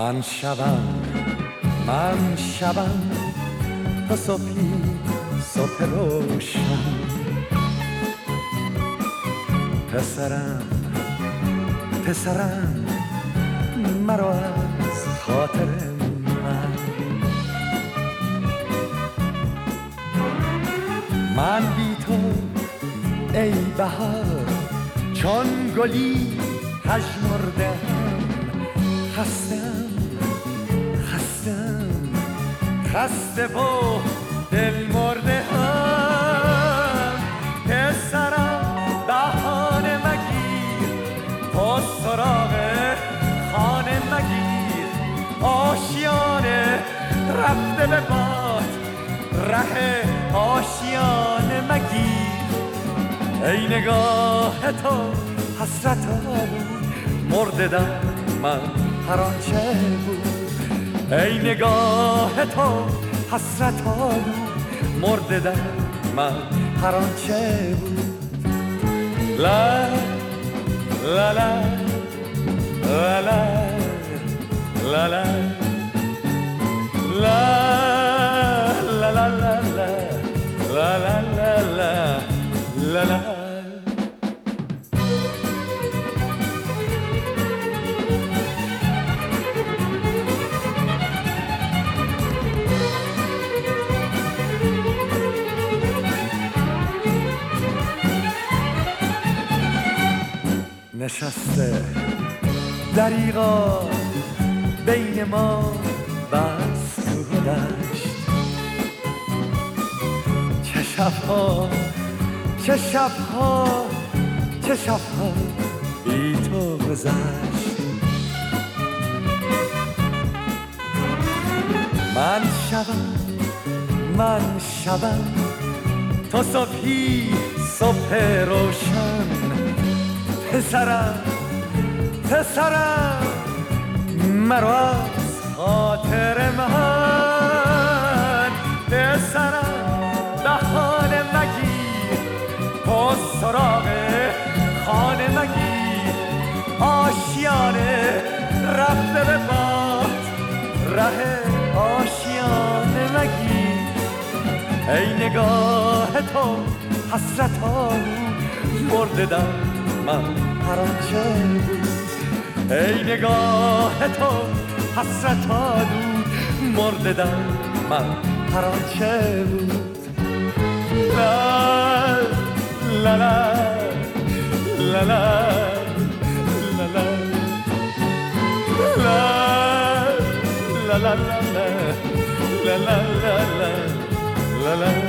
من شبم تا صبحی صبح روشن. پسرم مرا از خاطر من بی تو ای بهار چون گلی پژمرده‌ام. خسته و دل مرده هم. پسرم بهانه مگیر تو سراغ خانه مگیر. آشیانه رفته به باد ره آشیانه مگیر. ای نگاه تو حسرت آلود مرده در من هر آنچه بود. ای نگاه تو حسرت آلود مرده در من هر آنچه بود. لا لا لا لا لا لا لا لا لا لا لا لا لا لا. نشسته دریغا بین ما بس تو دشت. چه شبها بی تو گذشت. من شبم تا صبحی صبح روشن. پسرم مرا از خاطر من. پسرم بهانه مگیر تو سراغ خانه مگیر. آشیانه رفته به باد ره آشیانه مگیر. ای نگاه تو حسرت آلود مرده در من هر آنچه بود. ای نگاه تو حسرت آلود مرده در من هر آنچه بود. لا لا لا لا لا لا لا لا لا لا لا لا لا لا لا لا.